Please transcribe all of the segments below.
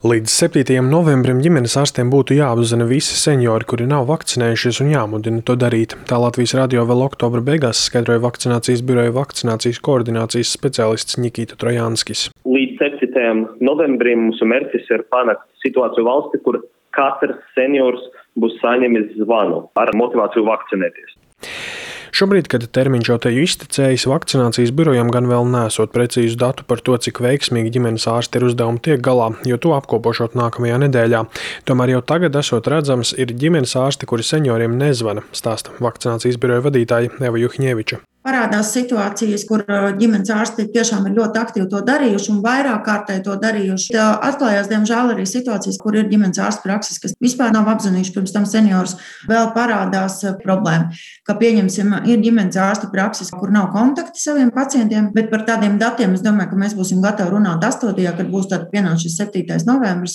Līdz 7. novembrim ģimenes ārstiem būtu jāapzina visi seniori, kuri nav vakcinējušies un jāmudina to darīt. Tā Latvijas radio vēl oktobra beigās skaidroja vakcinācijas biroja vakcinācijas koordinācijas speciālists Nikita Trojanskis. Līdz 7. novembrim mūsu mērķis ir panākt situāciju valsti, kur katrs seniors būs saņemis zvanu ar motivāciju vakcinēties. Šobrīd, kad termiņš jau te iztecējis, vakcinācijas birojam gan vēl nesot precīzu datu par to, cik veiksmīgi ģimenes ārsti ar uzdevumu tiek galā, jo to apkopošot nākamajā nedēļā. Tomēr jau tagad esot redzams, ir ģimenes ārsti, kuri senioriem nezvana, stāsta vakcinācijas biroja vadītāja Eva Juhņeviča. Parādās situācijas, kur ģimenes ārsti tiešām ir ļoti aktīvi to darījuši un vairāk kārtēji to darījuši. Atklājās, diemžēl, arī situācijas, kur ir ģimenes ārstu prakses, kas vispār nav apzinājuši pirms tam seniorus. Vēl parādās problēma, ka, pieņemsim, ir ģimenes ārstu prakses, kur nav kontakti saviem pacientiem, bet par tādiem datiem es domāju, ka mēs būsim gatavi runāt 8. kad būs tad pienācis šis 7. novembris.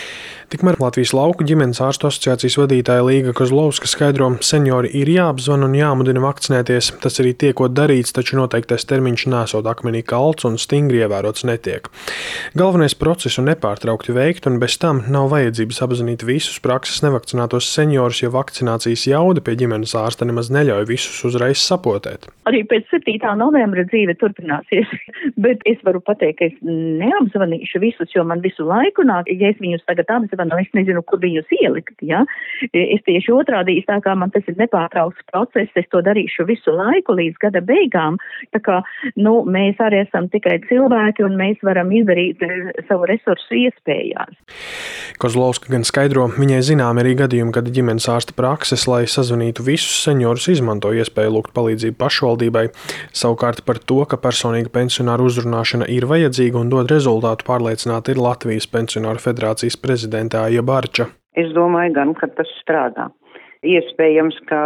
Tikmēr Latvijas lauku ģimenes ārstu asociācijas vadītāja Līga Kozlovska skaidro, seniori ir jāapzvana un jāmudina vakcinēties. Tas arī tiekot darīts, taču noteiktais termiņš nesot akmenī kalts un stingri ievērots netiek. Galvenais procesu nepārtraukti veikt, un bez tam nav vajadzības apzinīt visus prakses nevakcinātos seniorus, jo vakcinācijas jauda pie ģimenes ārsta nemaz neļauj visus uzreiz sapotēt. Arī pēc 7. novembra dzīve turpināsies, bet es varu pateikt, ka es neapzvanīšu visus, jo man visu laiku nāk, ja es viņus tagad apzvanu, es nezinu, kur viņus ielikt, ja? Es tieši otrādi, tā kā man tas ir nepārtraukts process, es to darīšu visu laiku līdz gada beigām, tā kā, mēs arī esam tikai cilvēki un mēs varam izdarīt savu resursu iespējās. Kozlovska gan skaidro, viņai zinām arī gadījumi, kad ģimenes ārsta prakses, lai sazvanītu visus seniorus, izmanto iespēju lūgt palīdzību pašvaldībai. Savukārt par to, ka personīga pensionāru uzrunāšana ir vajadzīga un dod rezultātu, pārliecināta ir Latvijas Pensionāru federācijas prezidenta Aija Barča. Es domāju gan, ka tas strādā. Iespējams, ka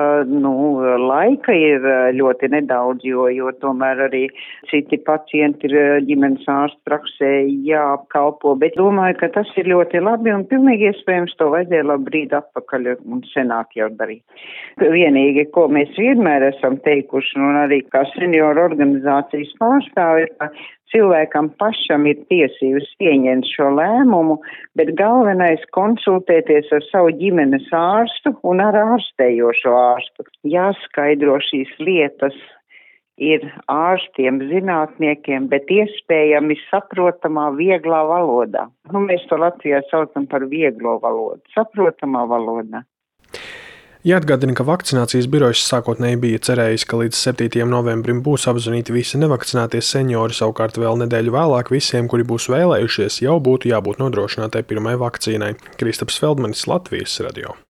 laika ir ļoti nedaudz, jo tomēr arī citi pacienti ir ģimenes ārstu praksē jāapkalpo, bet domāju, ka tas ir ļoti labi un pilnīgi iespējams to vajadzēja labu brīdi atpakaļ un senāk jau darīt. Vienīgi, ko mēs vienmēr esam teikuši, un arī kā senioru organizācijas pārstāvi, ir, ka cilvēkam pašam ir tiesības pieņemt šo lēmumu, bet galvenais konsultēties ar savu ģimenes ārstu un ar ārstējošo ārstu. Jāskaidro šīs lietas ir ārstiem, zinātniekiem, bet iespējami saprotamā, vieglā valodā. Mēs to Latvijā saucam par vieglo valodu, saprotamā valodā. Jāatgādina, ka vakcinācijas birojs sākotnēji bija cerējis, ka līdz 7. novembrim būs apzvanīti visi nevakcinātie seniori, savukārt vēl nedēļu vēlāk visiem, kuri būs vēlējušies, jau būtu jābūt nodrošinātai pirmai vakcīnai. Kristaps Feldmanis, Latvijas radio.